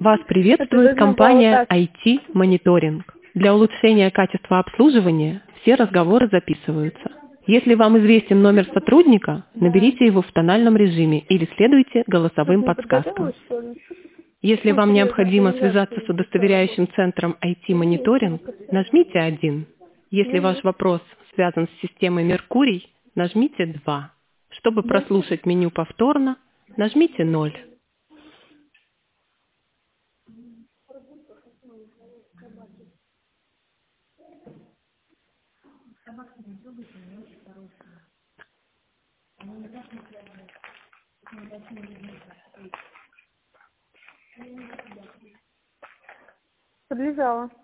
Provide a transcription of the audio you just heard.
Вас Это приветствует должно было компания так. IT Monitoring. Для улучшения качества обслуживания все разговоры записываются. Если вам известен номер сотрудника, наберите его в тональном режиме или следуйте Что-то голосовым не подсказкам. подготовилась, что ли? Если Ну, вам серьезно, необходимо связаться с организация. удостоверяющим центром IT Monitoring, нажмите 1. Если Ну, ваш вопрос связан с системой Меркурий, нажмите 2. Чтобы да. прослушать меню повторно, нажмите 0. Подлежала.